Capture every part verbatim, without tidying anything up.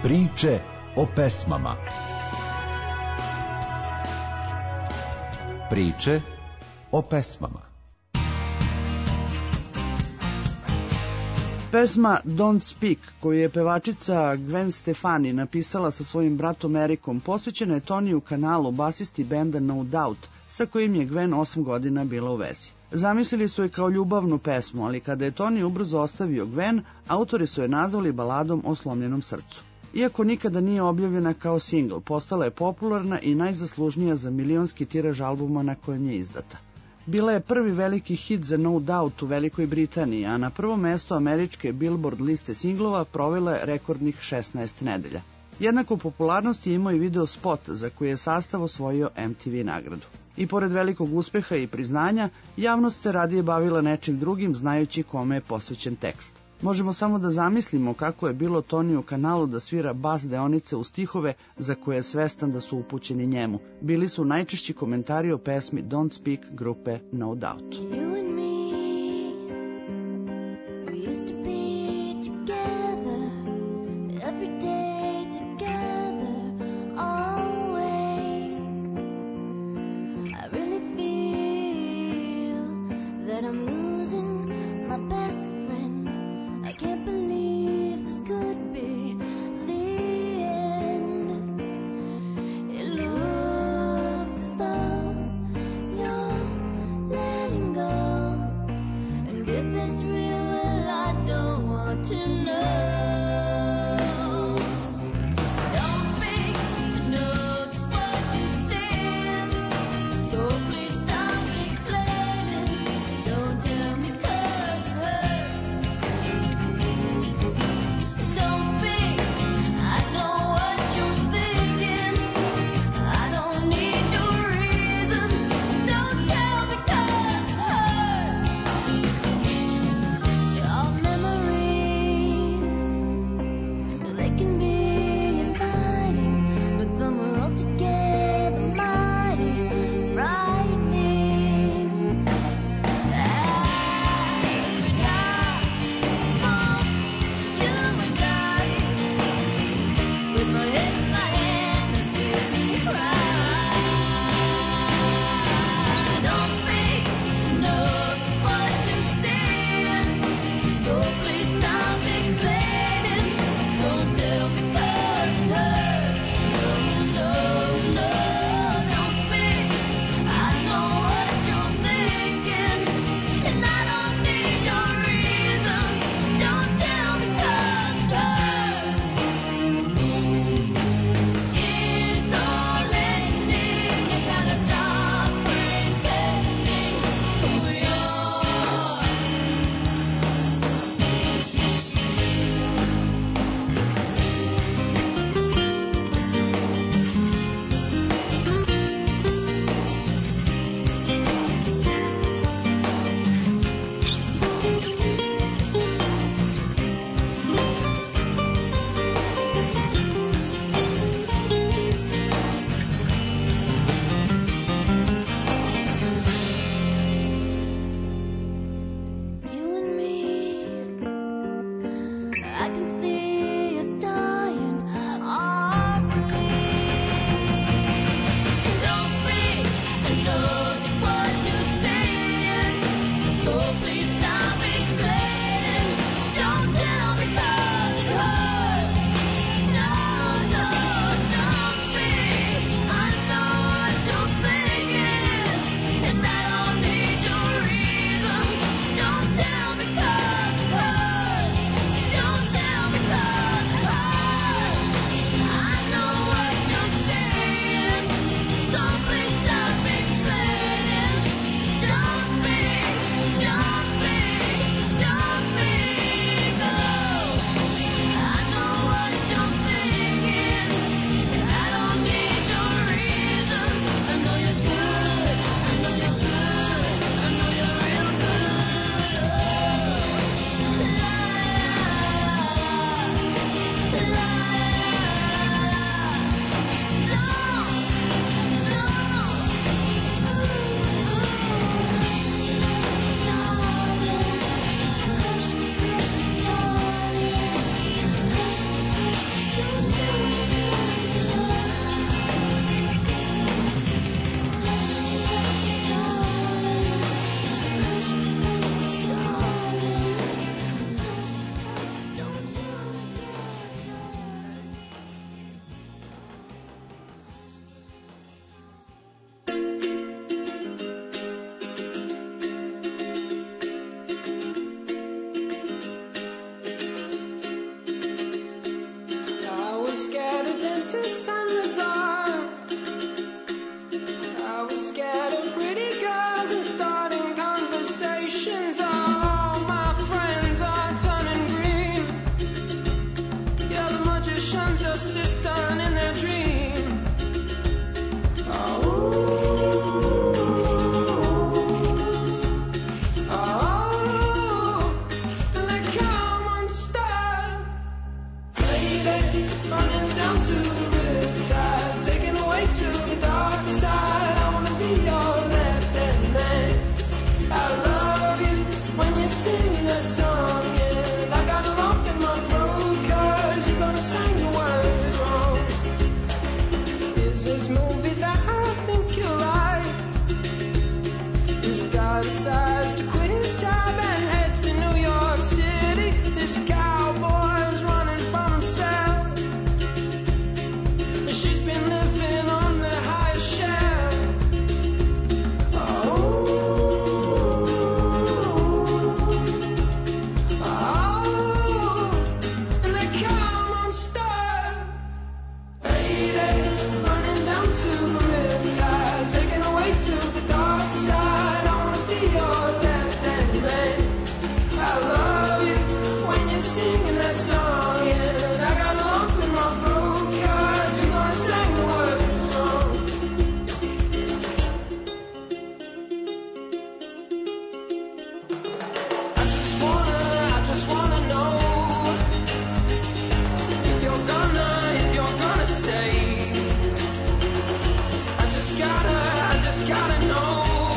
Priče o pesmama. Priče o pesmama. Pesma Don't Speak, koju je pevačica Gwen Stefani napisala sa svojim bratom Erikom, posvećena je Toniju Kanalu, basisti benda No Doubt, sa kojim je Gwen osam godina bila u vezi. Zamislili su je kao ljubavnu pesmu, ali kada je Toni ubrzo ostavio Gwen, autori su je nazvali baladom o slomljenom srcu. Iako nikada nije objavljena kao singl, postala je popularna i najzaslužnija za milionski tiraž albuma na kojem je izdata. Bila je prvi veliki hit za No Doubt u Velikoj Britaniji, a na prvom mestu američke Billboard liste singlova provela je rekordnih šesnaest nedelja. Jednaku popularnost je imao i video spot za koji je sastav osvojio M T V nagradu. I pored velikog uspeha i priznanja, javnost se radije bavila nečim drugim, znajući kome je posvećen tekst. Možemo samo da zamislimo kako je bilo Toniju Kanalu da svira bas deonice u stihove za koje je svestan da su upućeni njemu. Bili su najčešći komentari o pesmi Don't Speak grupe No Doubt. Don't faces and the dark. I was scared of pretty girls and starting conversations. All my friends are turning green. Yeah, the magician's assistant in their dream. Oh. Decides to quit his job and head to New York City. This cowboy's running from himself. She's been living on the highest shelf. Oh, oh, and they come unstuck. Lady, running down to the riptide, taken away to the dark side. I love you when you're singing that song, and I got a lump in my throat 'cause you're gonna sing the words wrong. I just wanna, I just wanna know if you're gonna, if you're gonna stay. I just gotta, I just gotta know.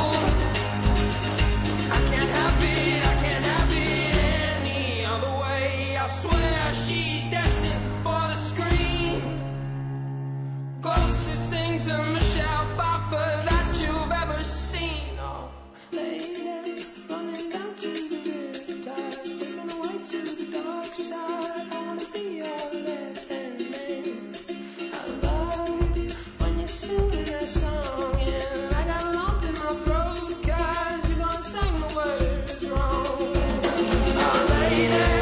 She's destined for the screen. Closest thing to Michelle Pfeiffer that you've ever seen. Oh, lady, running down to the riptide, taken away to the dark side. I wanna be your left-hand man. I love you when you're singing that song, and I got a lump in my throat 'cause you're gonna sing the words wrong. Oh, lady,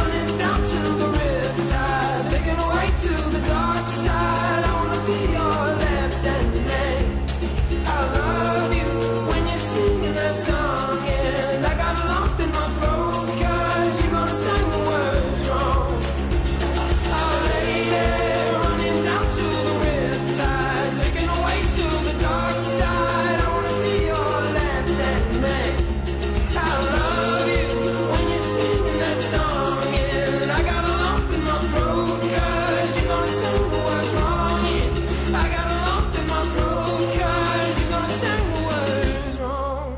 to the dark side, I wanna be your left-hand man. I love you when you're singing that song, and I got a lump in my throat 'cause you're gonna sing the words wrong. Oh, lady, running down to the riptide, taken away to the dark side. I wanna be your left-hand man. I love you when you're singing that song, and I got a lump in my throat 'cause you're gonna sing the words wrong, yeah. I got a lump in my throat 'cause you're gonna sing the words wrong.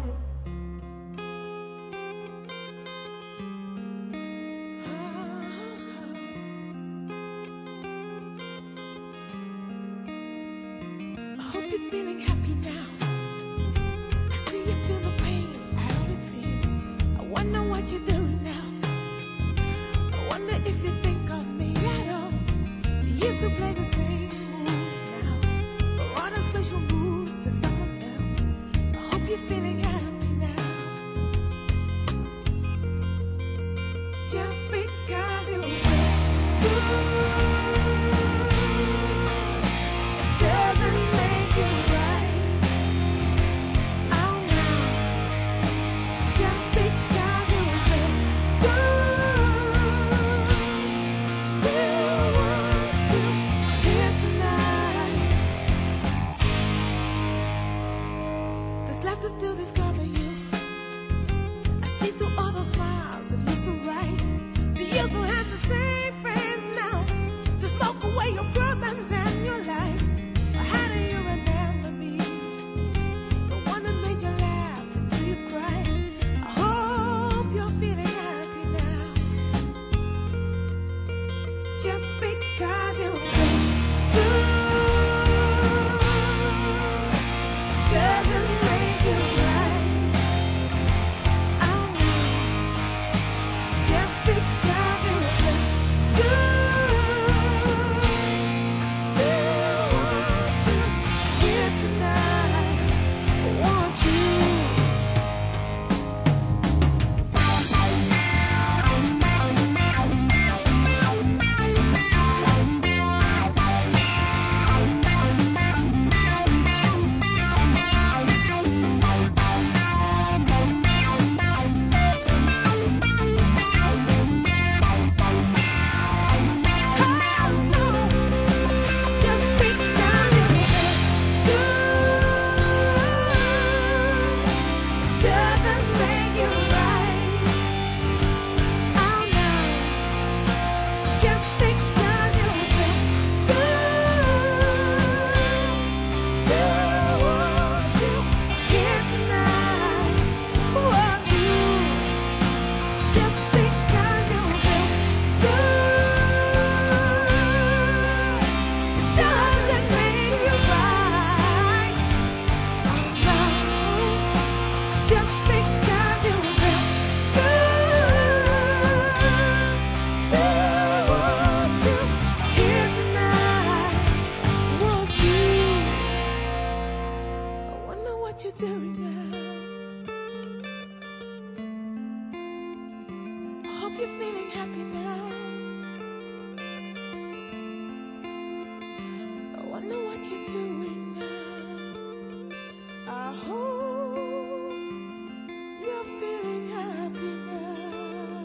I hope you're feeling happy now. I see you feel the pain out it seems. I wonder what you're doing now. I wonder if you think of me at all. Used to play the same moves now, but what a special moves to someone else. I hope you're feeling happy now. Just because you feel good, it doesn't make it right. Oh no. Just because you feel good, still want you here tonight. Just left us to discover you. I see through all those smiles, it looks so right. Do you still have the same friends now to smoke away your problems and your life? Or how do you remember me? The one that made you laugh until you cried. I hope you're feeling happy now. Just because you feel good doesn't make it right. Oh no. Just because you feel good, still want you here tonight. I want you. what you're doing now. I hope you're feeling happy now.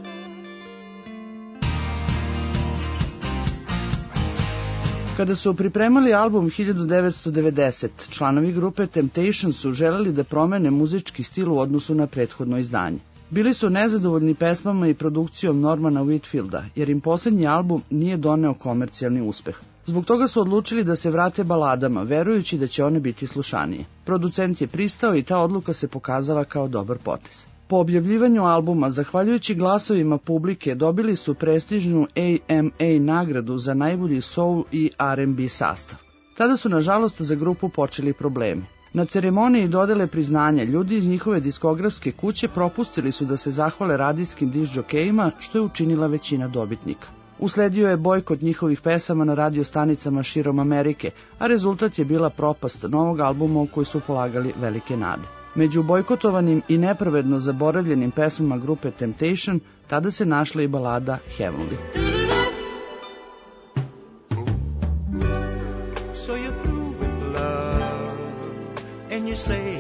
Kada su pripremali album hiljadu devetsto devedeset, članovi grupe Temptation su želeli da promene muzički stil u odnosu na prethodno izdanje. Bili su nezadovoljni pesmama i produkcijom Normana Whitfielda, jer im posljednji album nije doneo komercijalni uspeh. Zbog toga su odlučili da se vrate baladama, verujući da će one biti slušanije. Producent je pristao i ta odluka se pokazala kao dobar potez. Po objavljivanju albuma, zahvaljujući glasovima publike, dobili su prestižnu A M A nagradu za najbolji soul i R and B sastav. Tada su, nažalost, za grupu počeli problemi. Na ceremoniji dodele priznanja ljudi iz njihove diskografske kuće propustili su da se zahvale radijskim diskdžokejima, što je učinila većina dobitnika. Usledio je bojkot njihovih pesama na radio stanicama širom Amerike, a rezultat je bila propast novog albuma u koji su polagali velike nade. Među bojkotovanim i nepravedno zaboravljenim pesmama grupe Temptation tada se našla i balada Heavenly. So you're through with love, and you say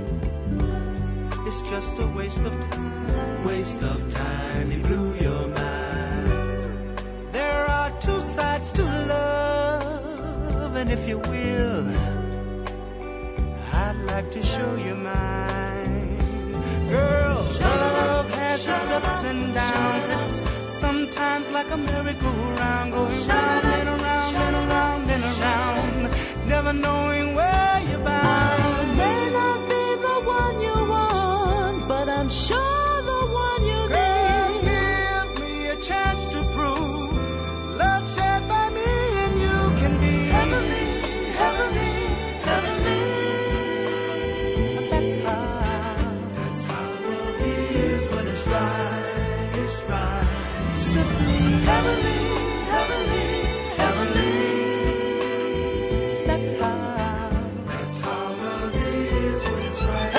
it's just a waste of time. Waste of time, you blew your mind. There are two sides to love, and if you will, I'd like to show you mine. Girl, love has its ups and downs. It's sometimes like a merry-go-round, going round and around and around and around, never knowing where you're bound. May not be the one you want, but I'm sure the one you need. Girl, give me a chance to prove love shared by me and you can be heavenly, heavenly, heavenly. That's how, that's how love is when it's right, it's right. Simply heavenly, heavenly, heavenly. That's how, that's how love is when it's right.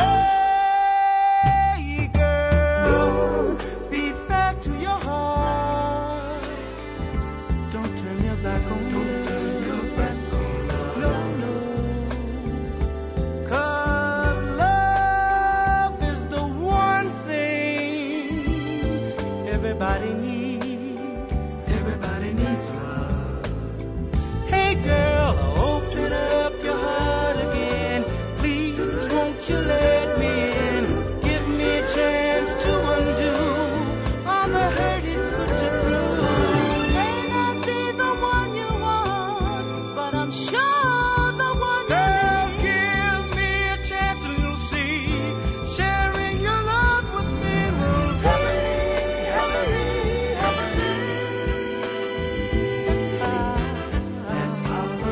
Hey girl, be fair to your heart. Don't turn your back on love. Don't turn your back on love. No, no. 'Cause love is the one thing everybody needs. Everybody needs love. Hey girl, open up your heart again. Please won't you let me in? Give me a chance to undo all the hurt he's put you through. May not be the one you want, but I'm sure the one you girl, need. Give me a chance and you'll see. Sharing your love with me will be heavenly, heavenly, heavenly. That's how, that's how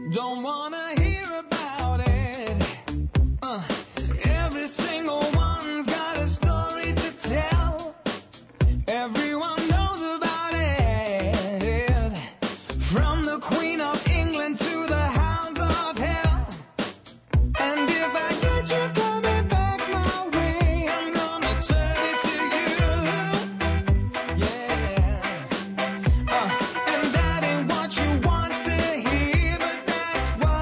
Don't wanna hear about it. Uh, every single one's got a story to tell. Everyone knows about it. From the Queen of England to the hounds of hell. And if I get you coming back my way, I'm gonna serve it to you. Yeah. Uh, and that ain't what you want to hear, but that's what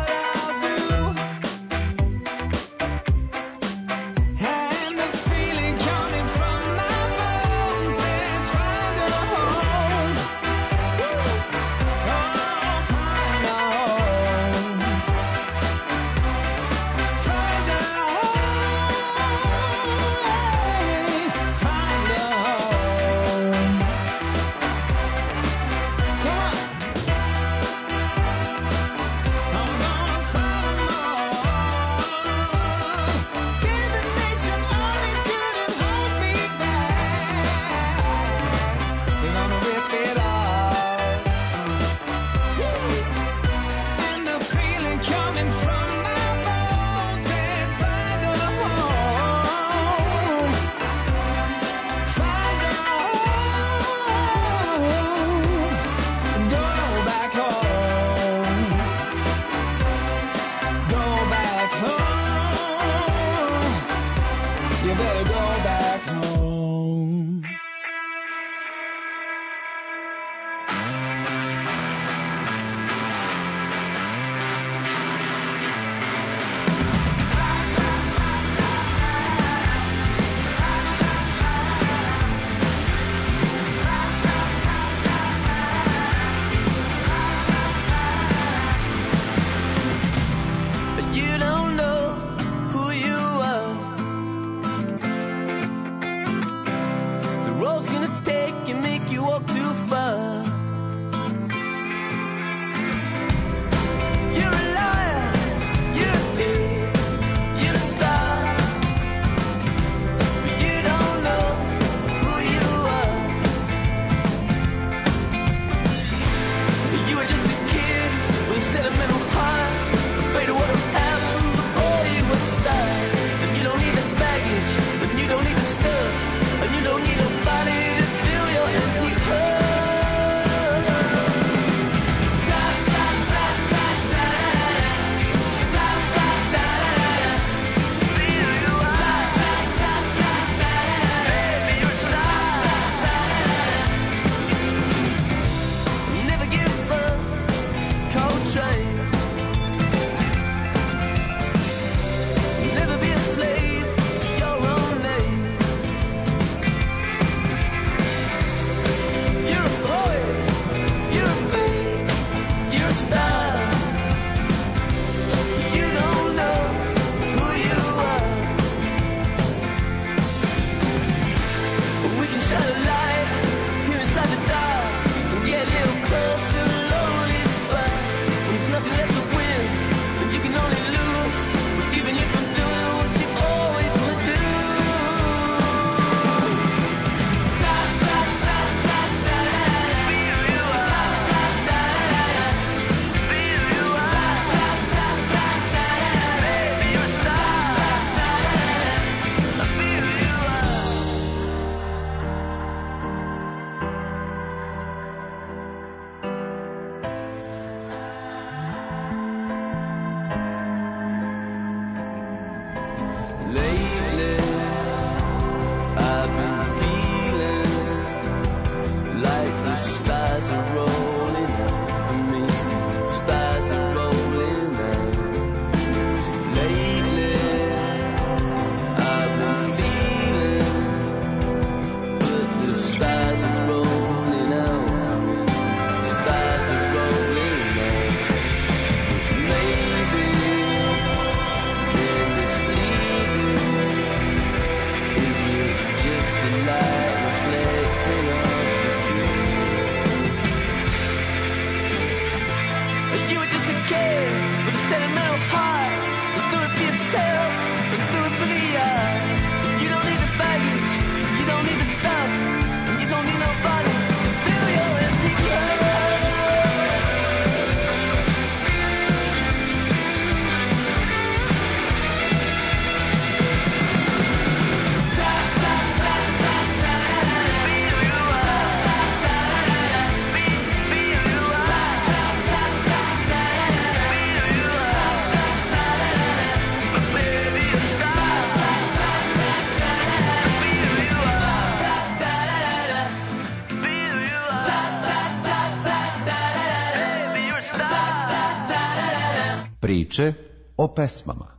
Priče o pesmama.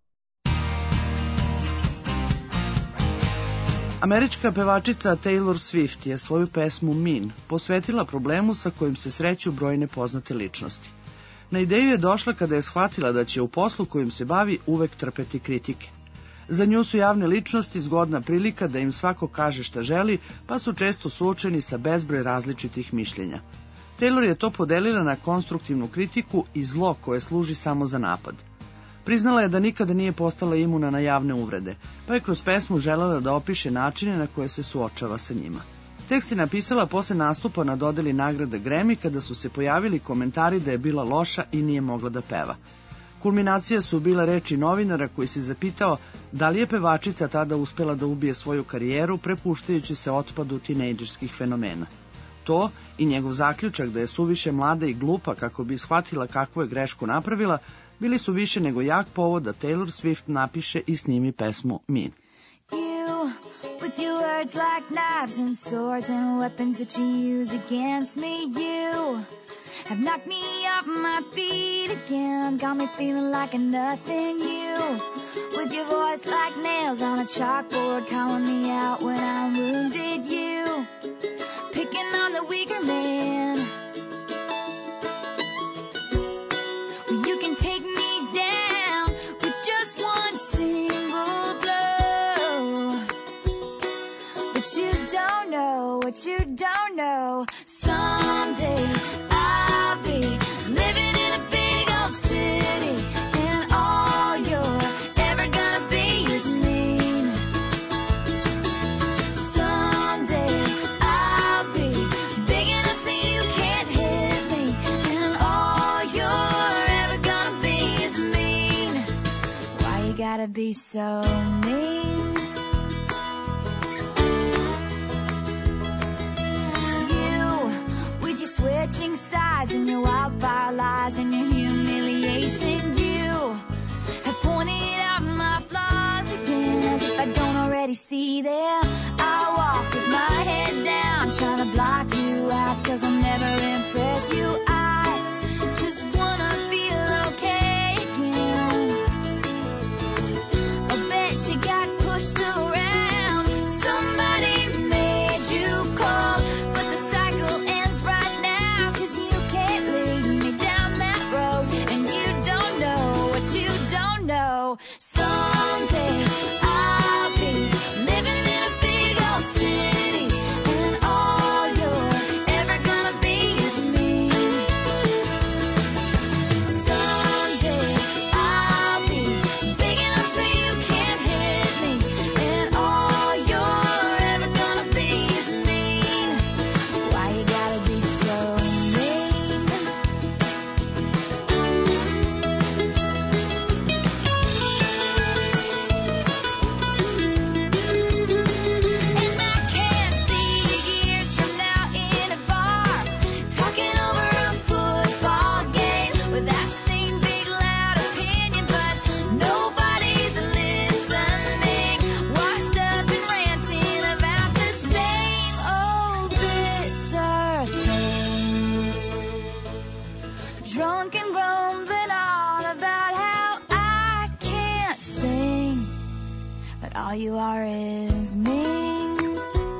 Američka pevačica Taylor Swift je svoju pesmu Mean posvetila problemu sa kojim se sreću brojne poznate ličnosti. Na ideju je došla kada je shvatila da će u poslu kojim se bavi uvek trpeti kritike. Za nju su javne ličnosti zgodna prilika da im svako kaže šta želi, pa su često suočeni sa bezbroj različitih mišljenja. Taylor je to podelila na konstruktivnu kritiku i zlo koje služi samo za napad. Priznala je da nikada nije postala imuna na javne uvrede, pa je kroz pesmu želela da opiše načine na koje se suočava sa njima. Tekst je napisala posle nastupa na dodeli nagrade Grammy kada su se pojavili komentari da je bila loša i nije mogla da peva. Kulminacija su bila reči novinara koji se zapitao da li je pevačica tada uspela da ubije svoju karijeru prepuštajući se otpadu tinejdžerskih fenomena. To i njegov zaključak da je suviše mlada i glupa kako bi shvatila kakvu je grešku napravila bili su više nego jak povod da Taylor Swift napiše i snimi pesmu Mean. You, with your words like knives and swords and weapons that you use against me, you have knocked me off my feet again, got me feeling like a nothing. You, with your voice like nails on a chalkboard, calling me out when I'm wounded. You, picking on the weaker man. You can take me down with just one single blow. But you don't know what you don't know. Someday I'll be living in a big old city, and all you're ever gonna be is mean. Someday I'll be big enough so you can't hit me, and all you're ever gonna be is mean. Why you gotta be so mean? Switching sides and your wildfire lies and your humiliation. You have pointed out my flaws again as if I don't already see them. I walk with my head down trying to block you out cause I'll never impress you. I just wanna feel okay again. I bet you got pushed around. Somebody made you cold, but the cycle ends right now cause you can't lead me down that road, and you don't know what you don't know. Someday I'll be living in a big old city, and all you're ever gonna be is me. Someday I'll be big enough so you can't hit me, and all you're ever gonna be is mean. Why you gotta be so mean? And I can't see you years from now in a bar, talking over a football game with that same big loud opinion, but nobody's listening. Washed up and ranting about the same old bitter things. Drunk and grumbling on about how I can't sing, but all you are is mean.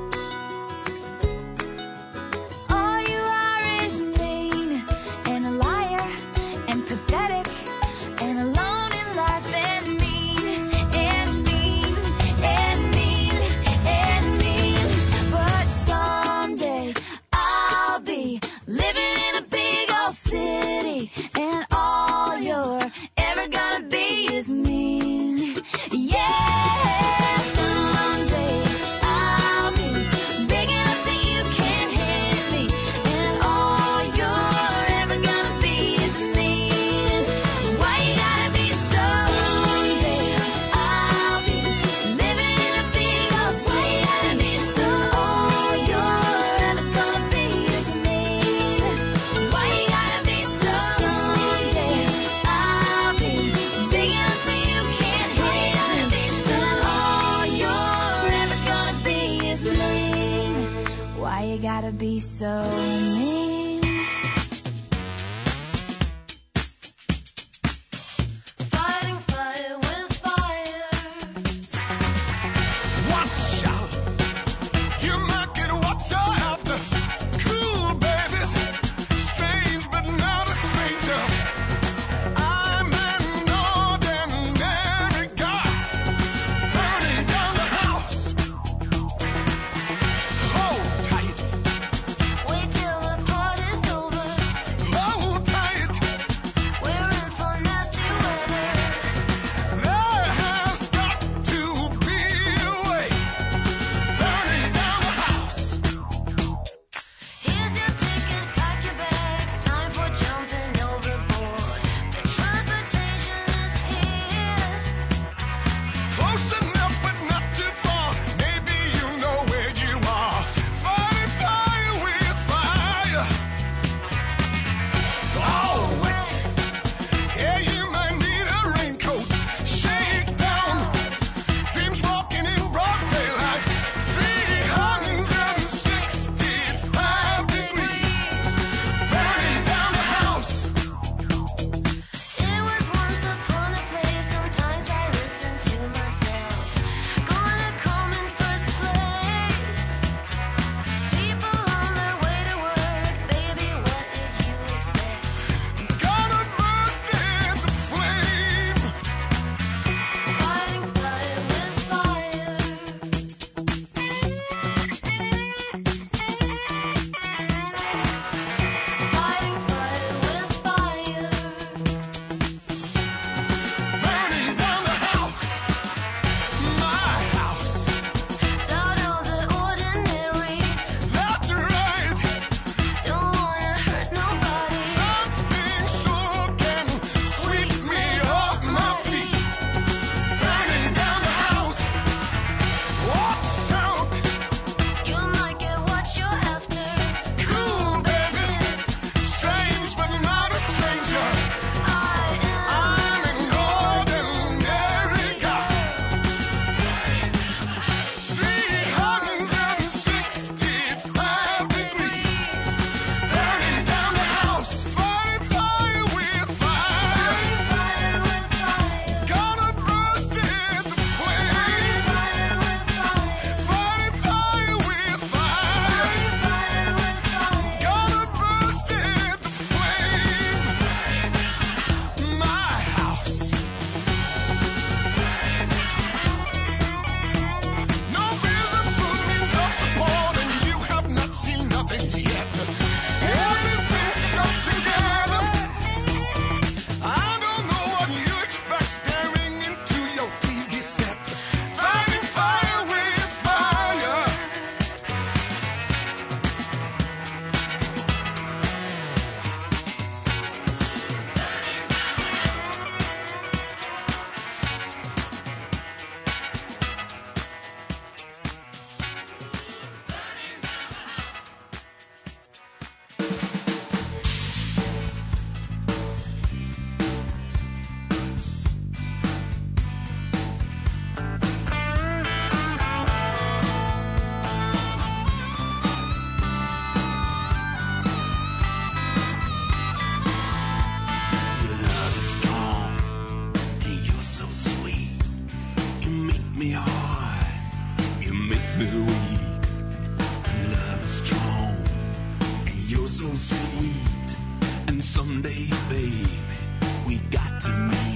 All you are is mean, and a liar, and pathetic, and alone in life, and mean, and mean, and mean, and mean. But someday I'll be living in a big old city, and all you're ever gonna be is mean. Yeah, someday I'll be big enough so you can't hit me, and all you're ever gonna be is mean. Why you gotta be so? Someday I'll be living in a big old city. Why you gotta be so? All you're ever gonna be is mean. Why you gotta be so? Someday I'll be big enough so you can't hit me, and all you're ever gonna be is mean. Why you gotta be so mean? And someday, baby, we got to meet.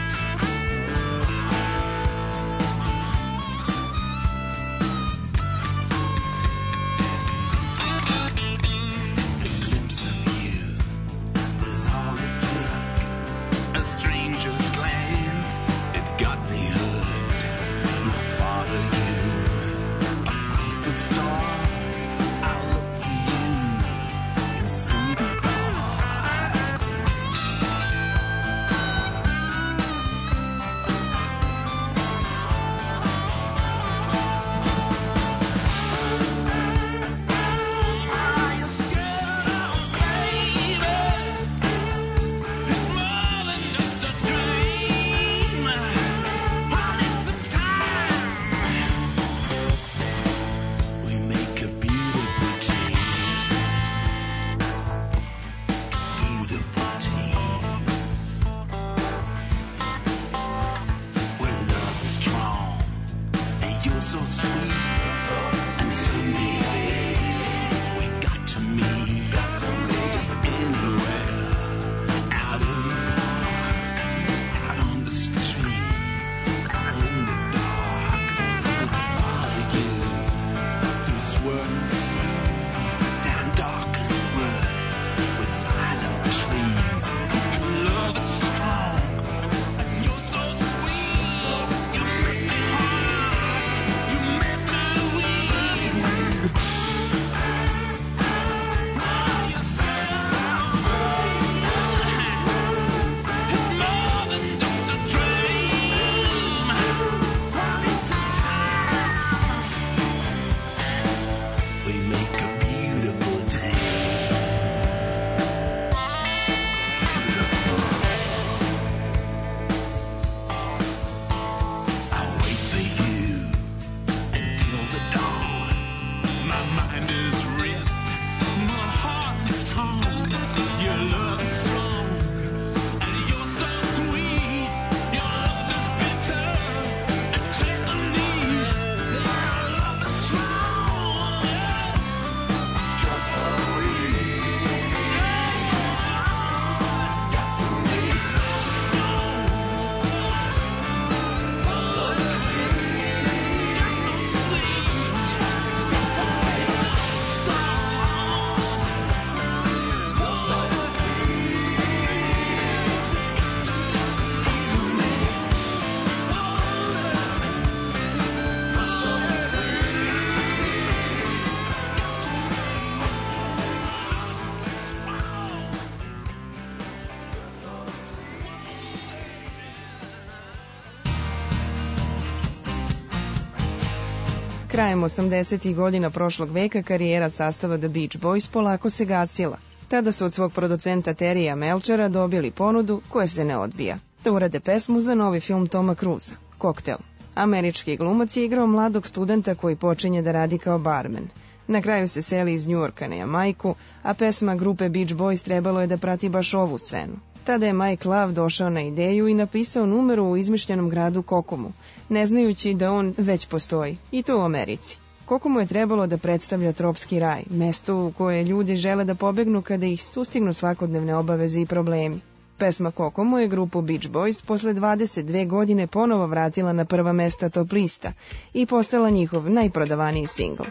Krajem osamdesetih godina prošlog veka karijera sastava The Beach Boys polako se gasila. Tada su od svog producenta Terija Melchera dobili ponudu koja se ne odbija, da urade pesmu za novi film Toma Cruisa, Koktel. Američki glumac je igrao mladog studenta koji počinje da radi kao barmen. Na kraju se seli iz Njujorka na Jamajku, a pesma grupe Beach Boys trebalo je da prati baš ovu scenu. Tada je Mike Love došao na ideju i napisao numeru u izmišljenom gradu Kokomu, ne znajući da on već postoji, i to u Americi. Kokomu je trebalo da predstavlja tropski raj, mesto u koje ljudi žele da pobegnu kada ih sustignu svakodnevne obaveze i problemi. Pesma Kokomu je grupu Beach Boys posle dvadeset dve godine ponovo vratila na prva mesta top lista i postala njihov najprodavaniji singl.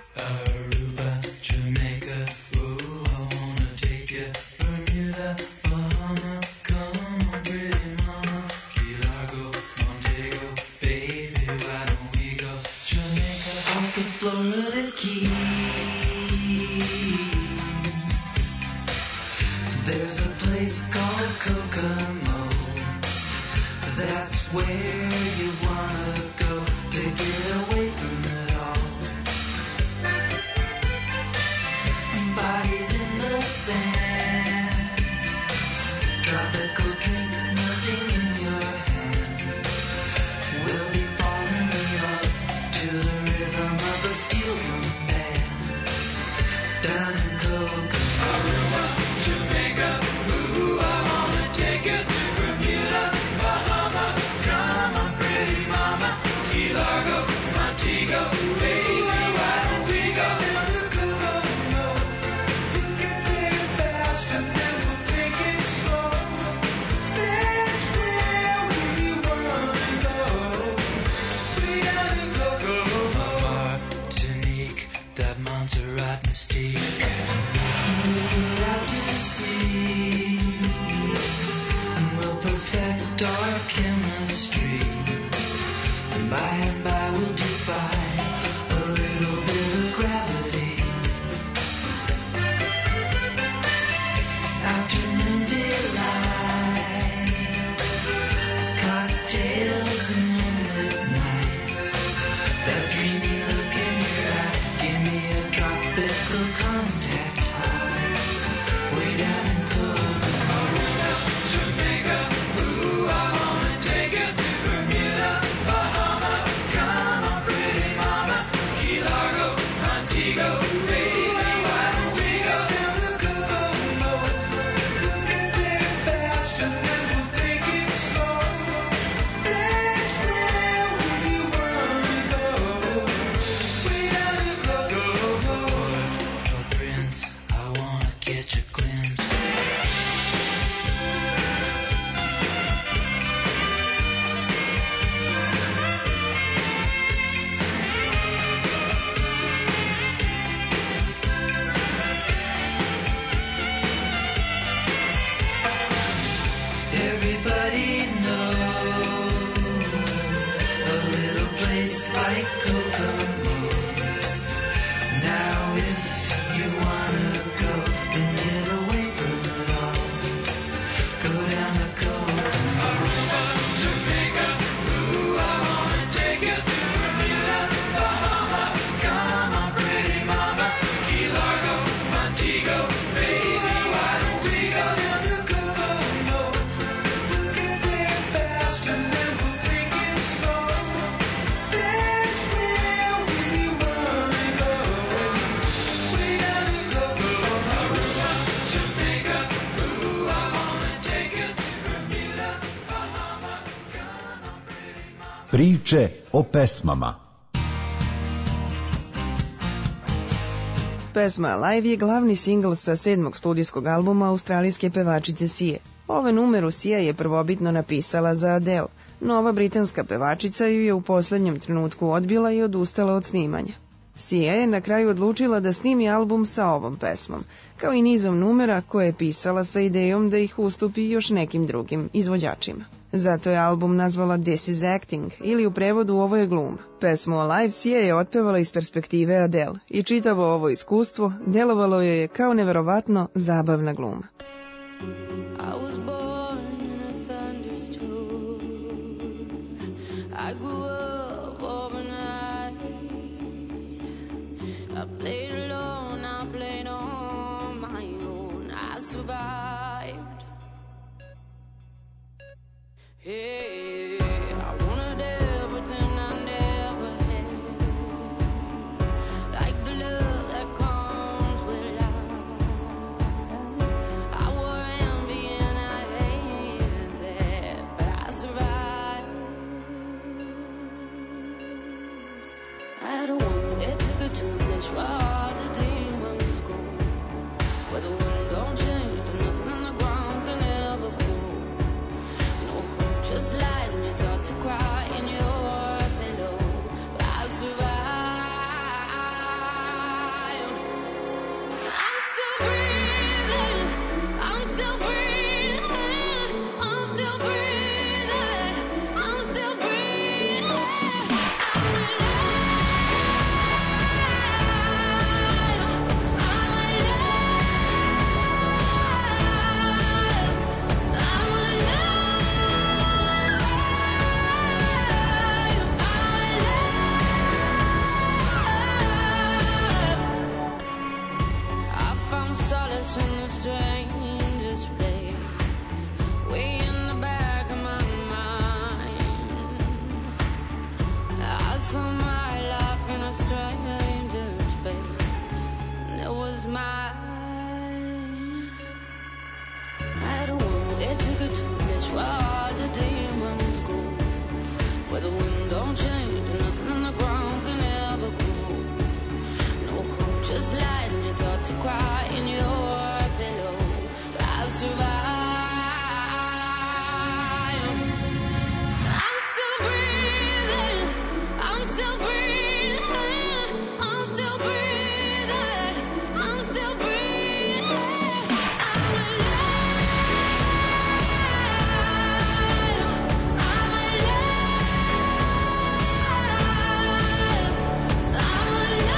Florida Keys. There's a place called Kokomo. That's where you wanna go to get away from it all. Bodies in the sand, tropical drink melting in your hand. We'll be falling in love to the rhythm of a steel drum band. Down in Kokomo, Jamaica, ooh, I wanna take you to Bermuda, Bahama. Come on, pretty mama, Key Largo, Montego, baby, why don't we go down to Kokomo? We can play it fast and then we'll take it Everybody knows a little place like Kokomo. Now if you wanna go and get away from it all, go down to Kokomo. Aruba, Jamaica, ooh, I wanna take you through Bermuda, Bahama. Come on, pretty mama, Key Largo, Montego, baby, why don't we go down to Kokomo? We'll get there fast and then we'll take it slow. That's where we wanna go. Way down to Kokomo. Aruba, Jamaica, ooh, I wanna take you through Bermuda, Bahama. Come on, pretty mama. Priče o pesmama. Pesma Live je glavni singl sa sedmog studijskog albuma australijske pevačice Sia. Ove numeru Sia je prvobitno napisala za Adele, no ova britanska pevačica ju je u posljednjem trenutku odbila i odustala od snimanja. Sia je na kraju odlučila da snimi album sa ovom pesmom, kao i nizom numera koje je pisala sa idejom da ih ustupi još nekim drugim izvođačima. Zato je album nazvala This is Acting, ili u prevodu ovo je gluma. Pesmu Alive Sia je otpevala iz perspektive Adele i čitavo ovo iskustvo delovalo joj je kao neverovatno zabavna gluma. I was born in a thunderstorm. I grew up overnight. I played alone, I played on my own. I survived. Hey, I wanted everything I never had. Like the love that comes with life. I wore envy and I hated that, but I survived. I had a woman that took her to a place where all the demons go, where the wind don't change and nothing on the ground can ever grow. No hope, just lies and you're taught to cry in your pillow. But I survived. I'm still breathing. I'm still breathing. I'm still breathing. I'm still breathing. I'm just lies and you're taught to cry in your pillow. But I'll survive. I'm still breathing. I'm still breathing. I'm still breathing. I'm still breathing. I'm alive. I'm alive. I'm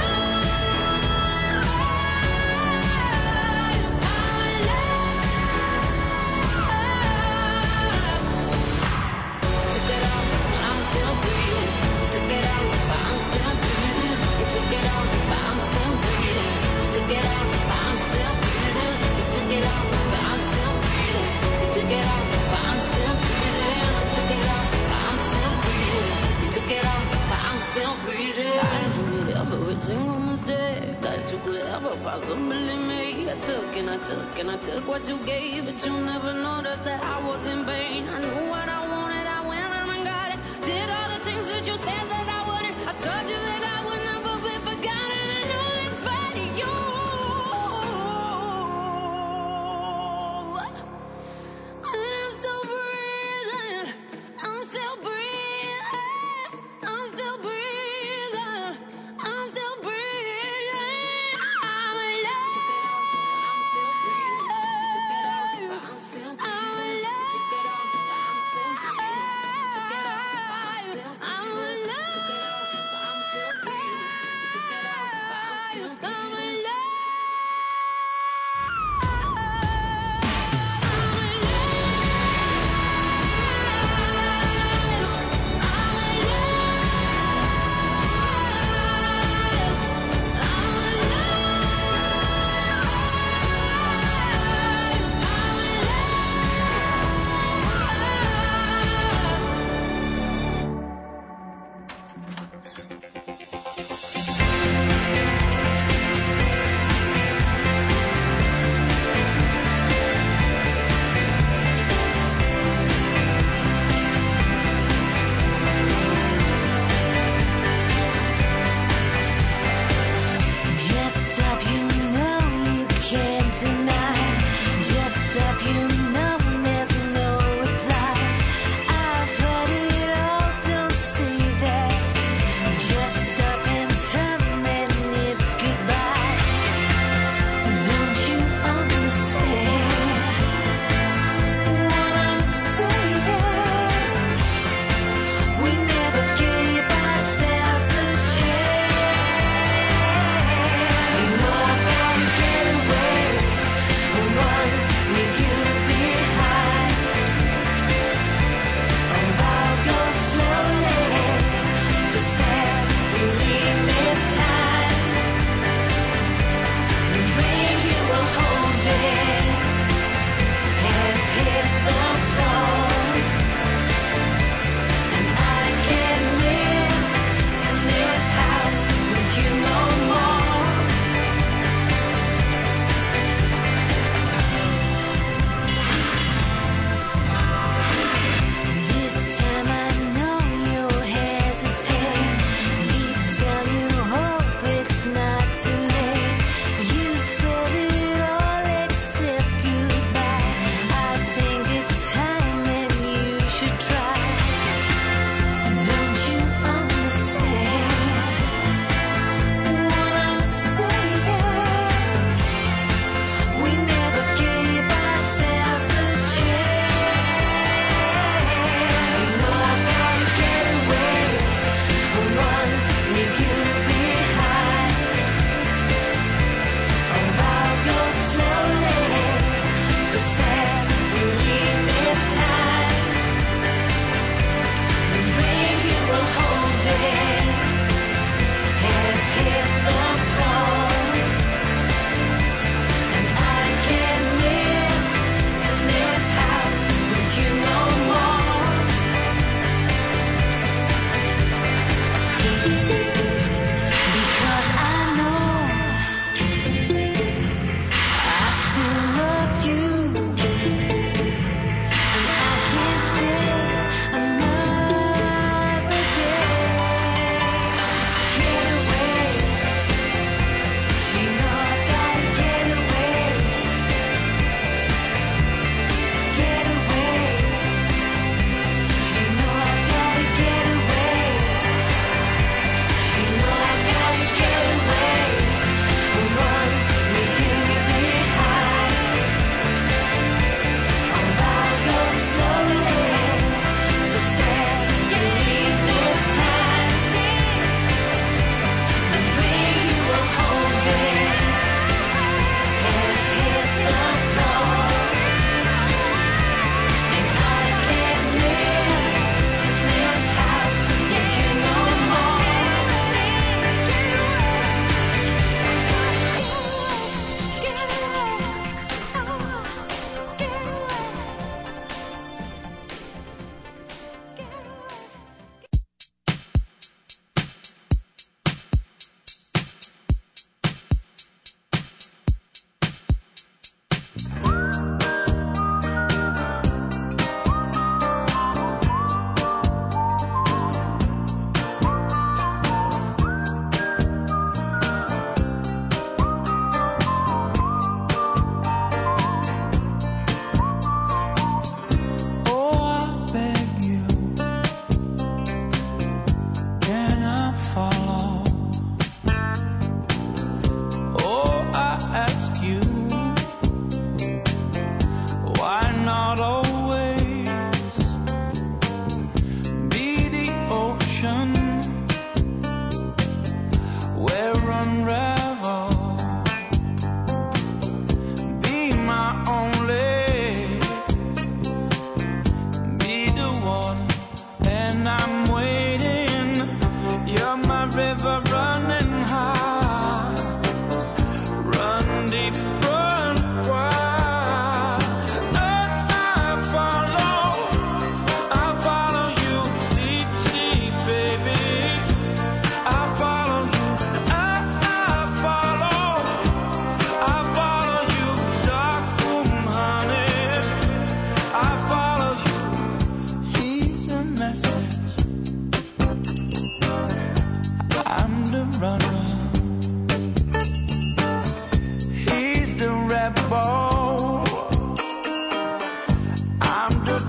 single mistake that you could ever possibly make. I took and I took and I took what you gave, but you never noticed that I was in vain. I knew what I wanted, I went and I got it. Did all the things that you said that I wouldn't. I told you that I would never be forgotten. I know in spite of you. I'm still breathing. I'm still breathing. I'm still breathing. I'm still breathing. I'm alive. I'm still breathing. I'm still breathing. With you to be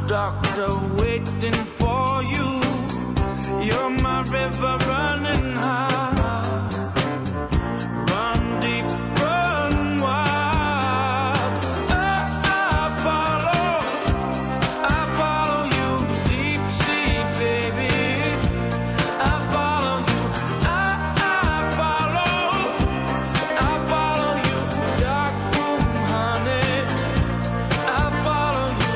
doctor waiting for you. You're my river running high. Run deep, run wide. I, I follow, I follow you, deep sea baby. I follow you, I, I follow, I follow you, dark room honey. I follow you.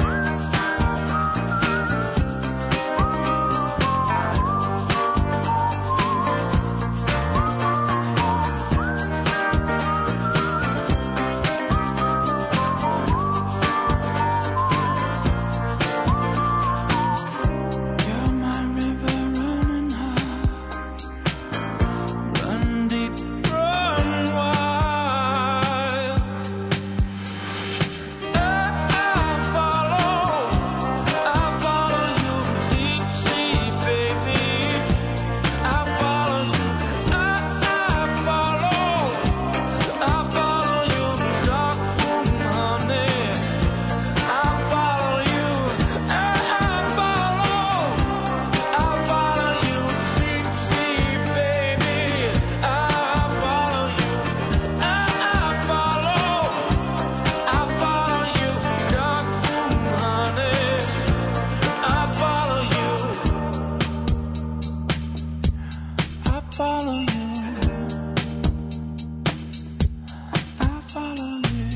You're my river running high. Run deep, run wild. I, I follow, I follow you, deep sea baby. I follow you, I, I follow, I follow you, dark room honey. I follow you, I, I follow, I follow you, deep sea baby. I follow you, I, I follow, I follow you, dark room honey. I follow you, I follow you, I follow you.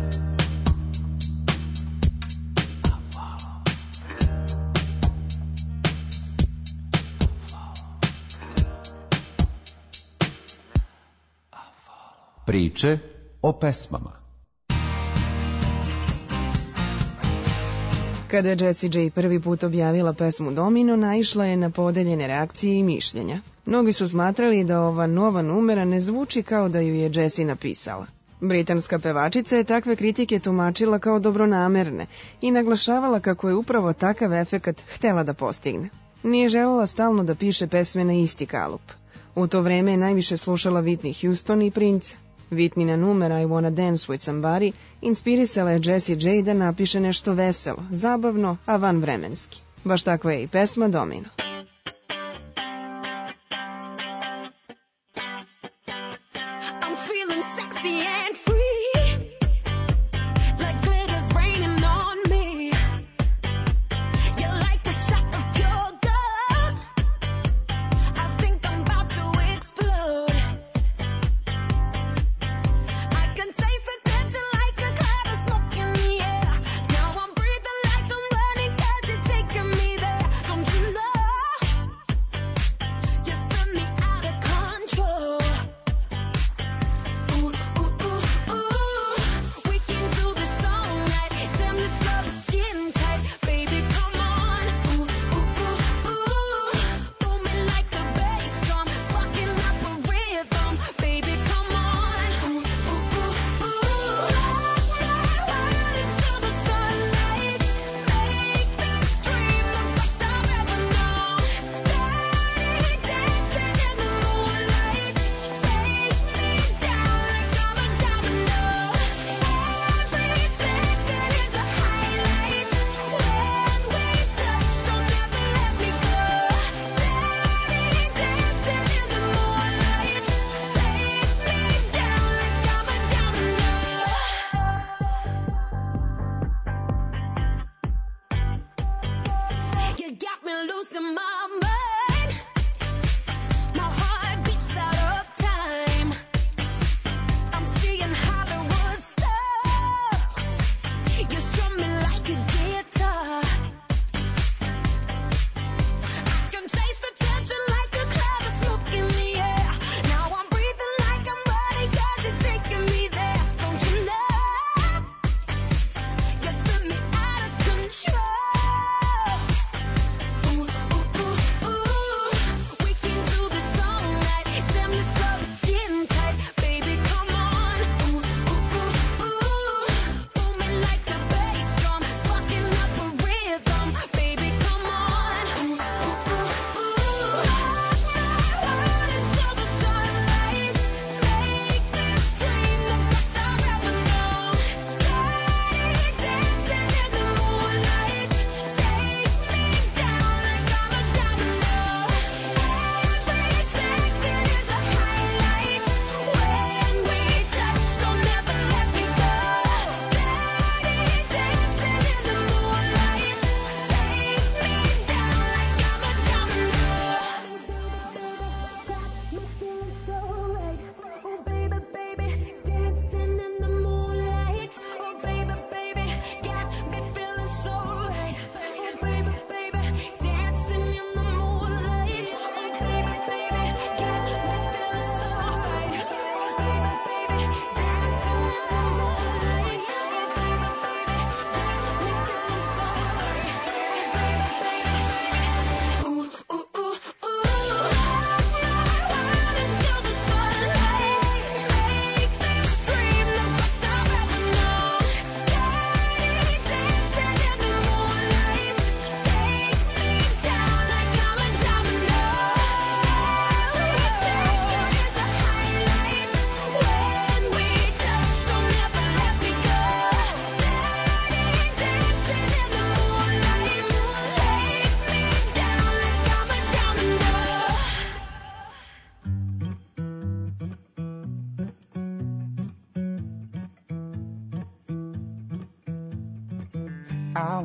Priče o pesmama. Kada je Jessie J prvi put objavila pesmu Domino, naišla je na podeljene reakcije i mišljenja. Mnogi su smatrali da ova nova numera ne zvuči kao da ju je Jessie napisala. Britanska pevačica je takve kritike tumačila kao dobronamerne i naglašavala kako je upravo takav efekat htela da postigne. Nije želela stalno da piše pesme na isti kalup. U to vreme je najviše slušala Whitney Houston i Prince. Whitneyna numera I Wanna Dance With Somebody inspirisala je Jessie J da napiše nešto veselo, zabavno, a vanvremenski. Baš takva je i pesma Domino. I'm feeling sexy and free, like glitter's raining on me. You're like a shot of pure gold. I think I'm about to explode. I can taste the tension like a cloud of smoke in the air. Now I'm breathing like I'm running 'cause you're taking me there. Don't you know?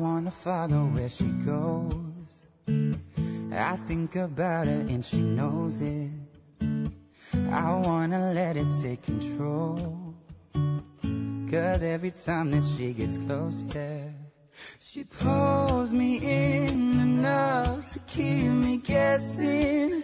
wanna follow where she goes. I think about her and she knows it. I wanna let it take control. Cause every time that she gets close, yeah, she pulls me in enough to keep me guessing.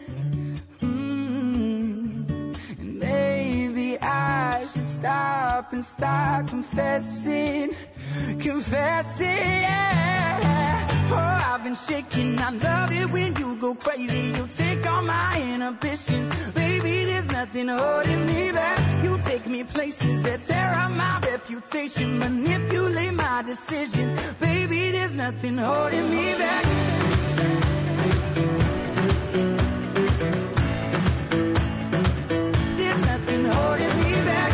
Mm-hmm. And maybe I should stop and start confessing. Confessing, yeah. Oh, I've been shaking. I love it when you go crazy. You take all my inhibitions. Baby, there's nothing holding me back. You take me places that tear up my reputation. Manipulate my decisions. Baby, there's nothing holding me back. There's nothing holding me back.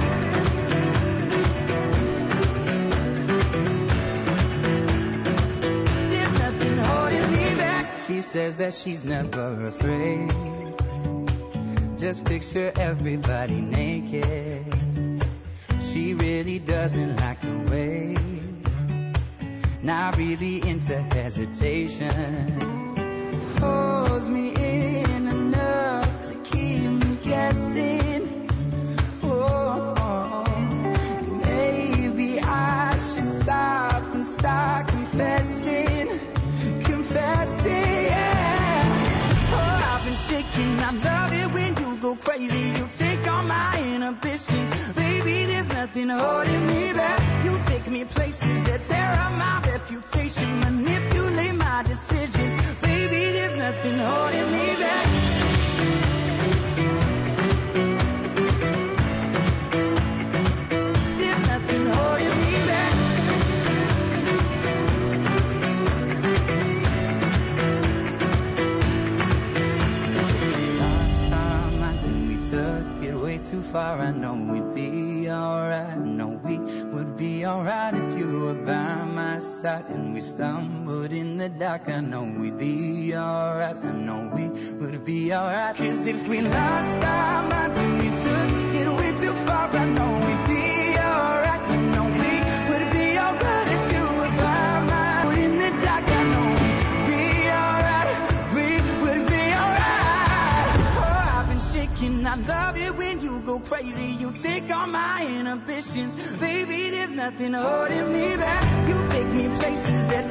There's nothing holding me back. She says that she's never afraid. Just picture everybody naked. She really doesn't like to wait. Not really into hesitation. Pulls me in enough to keep me guessing. Oh, maybe I should stop and start confessing. Confessing, yeah. Oh, I've been shaking. I love it when you go crazy. You take all my inhibitions. Baby, there's nothing holding me back. You take me places that tear up my reputation. Manipulate my decisions. Baby, there's nothing holding me back. There's nothing holding me back. Last time I did, we took it way too far. I know we'd be alright. I know we would be alright if you were by my side. And we stumbled in the dark. I know we'd be alright. I know we would be alright. Cause if we lost our minds and we took it way too far, I know we'd be alright. I know we would be alright if you were by my side. In the dark, I know we'd be alright. We would be alright. Oh, I've been shaking. I love it when you go crazy. You take all my inhibitions. Baby, there's nothing holding me back. You take me places that